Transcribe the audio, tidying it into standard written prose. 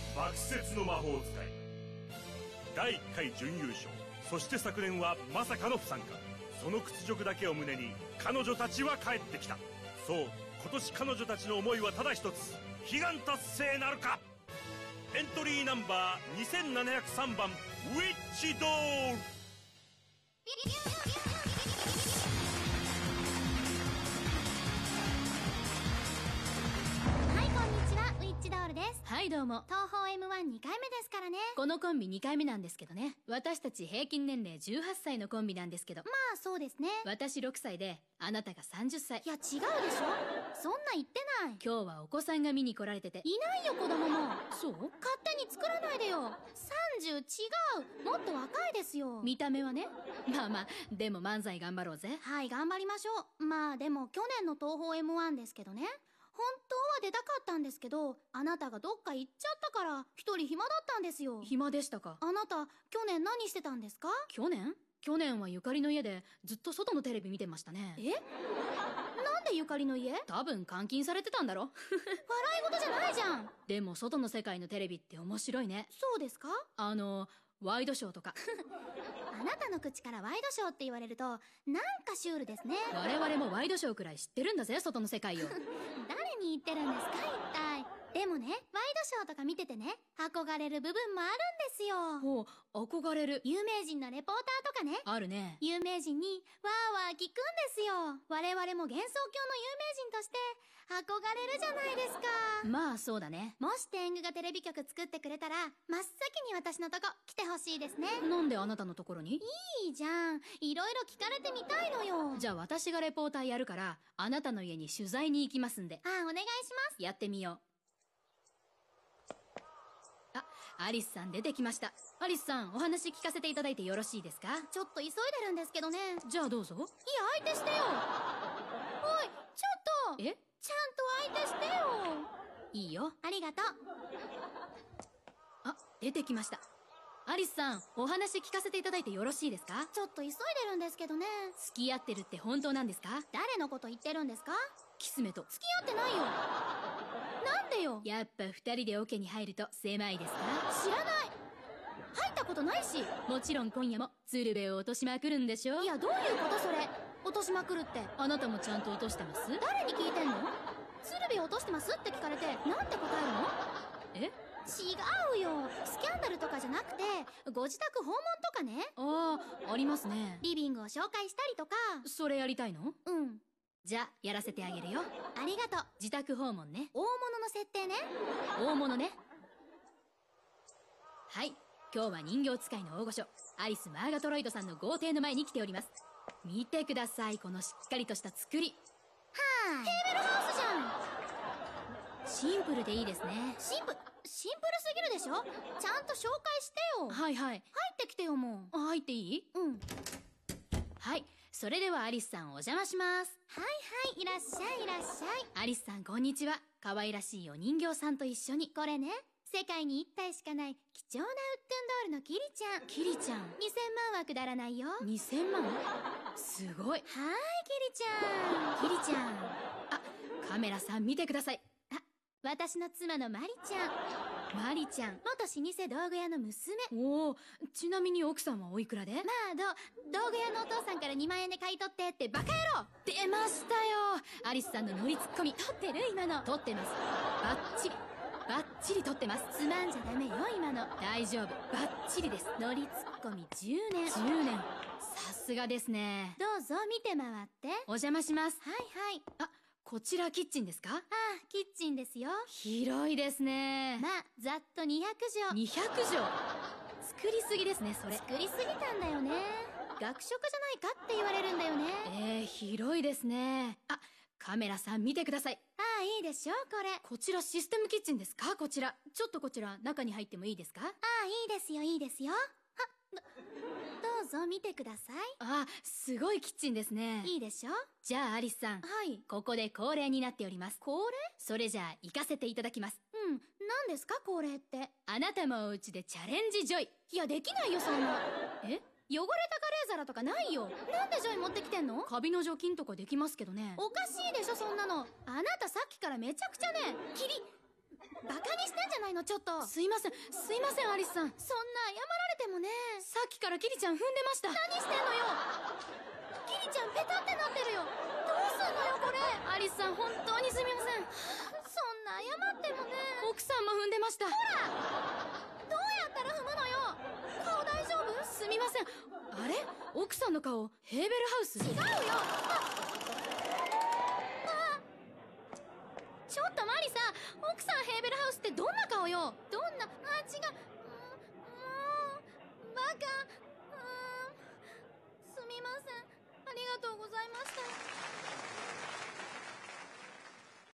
爆雪の魔法使い第1回準優勝、そして昨年はまさかの不参加。その屈辱だけを胸に彼女たちは帰ってきた。そう、今年彼女たちの思いはただ一つ、悲願達成なるか。エントリーナンバー2703番ウィッチドール。 はい、どうも。 東宝 M12 回目ですからね。 このコンビ2回目なんですけどね。私たち平均年齢18歳のコンビなんですけど。 まあそうですね。 私6歳であなたが30歳。 いや違うでしょ、そんな言ってない。 今日はお子さんが見に来られてて。 いないよ子供も。 そう？ 勝手に作らないでよ。30違う、もっと若いですよ。 見た目はね。まあまあでも漫才頑張ろうぜ。 はい、頑張りましょう。まあでも去年の東宝 M1 ですけどね、本当は出たかったんですけど、あなたがどっか行っちゃったから一人暇だったんですよ。 暇でしたか？ あなた去年何してたんですか？ 去年はゆかりの家でずっと外のテレビ見てましたね。 え？なんでゆかりの家？ 多分監禁されてたんだろ。 笑い事じゃないじゃん。 でも外の世界のテレビって面白いね。 そうですか？ ワイドショーとか。 あなたの口からワイドショーって言われるとなんかシュールですね。 我々もワイドショーくらい知ってるんだぜ、外の世界を。 誰に言ってるんですか一体。でもね、ワイドショーとか見ててね、憧れる部分もあるんですよ。 ほう、憧れる。 有名人のレポーターとかね。 あるね。 有名人にわーわー聞くんですよ。我々も幻想郷の有名人として憧れるじゃないですか。 まあそうだね。 もし天狗がテレビ局作ってくれたら真っ先に私のとこ来てほしいですね。 なんであなたのところに？ いいじゃん、いろいろ聞かれてみたいのよ。 じゃあ私がレポーターやるからあなたの家に取材に行きますんで。 あ、お願いします。 やってみよう。あ、アリスさん出てきました。アリスさん、お話聞かせていただいてよろしいですか？ ちょっと急いでるんですけどね。 じゃあどうぞ。 いや、相手してよ。おい、ちょっと。 え？ ちゃんと相手してよ。 いいよ。 ありがとう。 あ、出てきました。アリスさん、お話聞かせていただいてよろしいですか？ ちょっと急いでるんですけどね。 付き合ってるって本当なんですか？ 誰のこと言ってるんですか？ キスメと。 付き合ってないよ。なんでよ。 やっぱ二人でオケに入ると狭いですか？ 知らない。入ったことないし。 もちろん今夜も鶴瓶を落としまくるんでしょ？ いや、どういうことそれ。落としまくるって。 あなたもちゃんと落としてます？ 誰に聞いてんの？鶴瓶落としてますって聞かれてなんて答えるの？ え？ 違うよ。スキャンダルとかじゃなくてご自宅訪問とかね。 ああ、ありますね。 リビングを紹介したりとか。 それやりたいの？ うん。 じゃあやらせてあげるよ。 ありがとう。 自宅訪問ね。 大物の設定ね。 大物ね。はい、今日は人形使いの大御所アリス・マーガトロイドさんの豪邸の前に来ております。見てください、このしっかりとした作り。 はあ、テーブルハウスじゃん。 シンプルでいいですね。 シンプルすぎるでしょ。ちゃんと紹介してよ。 はいはい。 入ってきてよ。もう入っていい？ うん。 はい、それではアリスさんお邪魔します。 はいはい、いらっしゃいいらっしゃい。 アリスさんこんにちは。可愛らしいお人形さんと一緒に。 これね、世界に1体しかない貴重なウッドンドールのキリちゃん。 キリちゃん。 2000万はくだらないよ。 2000万？すごい。 はーい、キリちゃん。 キリちゃん。あ、カメラさん見てください。 あ、私の妻のマリちゃん。 マリちゃん。 元老舗道具屋の娘。 おお、ちなみに奥さんはおいくらで？ まあ、道具屋のお父さんから2万円で買い取ってってバカ野郎。 出ましたよ、アリスさんのノリツッコミ。 撮ってる今の。 撮ってます。バッチリ。バッチリ撮ってます。 つまんじゃダメよ今の。 大丈夫、バッチリです。 ノリツッコミ10年。 10年。さすがですね。 どうぞ見て回って。 お邪魔します。 はいはい。 あ、こちらキッチンですか？ ああ、キッチンですよ。 広いですね。 まあ、ざっと200畳。 200畳。作りすぎですね、それ。 作りすぎたんだよね。学食じゃないかって言われるんだよね。 広いですね。あ、カメラさん見てください。 ああ、いいでしょこれ。 こちらシステムキッチンですか？こちら。ちょっとこちら中に入ってもいいですか？ ああ、いいですよいいですよ。どうぞ見てください。 あ、すごいキッチンですね。 いいでしょ。 じゃあアリスさん。 はい。 ここで恒例になっております。 恒例？ それじゃあ行かせていただきます。 うん、何ですか恒例って。 あなたもお家でチャレンジジョイ。 いや、できないよそんな。 え？ 汚れたカレー皿とかないよ。なんでジョイ持ってきてんの？ カビの除菌とかできますけどね。 おかしいでしょそんなの。あなたさっきからめちゃくちゃね、バカにしてんじゃないの？ ちょっと。 すいませんアリスさん。 そんな謝られてもね。 さっきからキリちゃん踏んでました。 何してんのよ。キリちゃんペタってなってるよ。どうすんのよこれ。 アリスさん本当にすみません。 そんな謝ってもね。 奥さんも踏んでました。 ほら、どうやったら踏むのよ。顔大丈夫？ すみません。あれ、奥さんの顔ヘーベルハウス。 違うよ。ちょっとマリさ、奥さんヘーベルハウスってどんな顔よ。どんな、違う、バカ。すみません、ありがとうございました。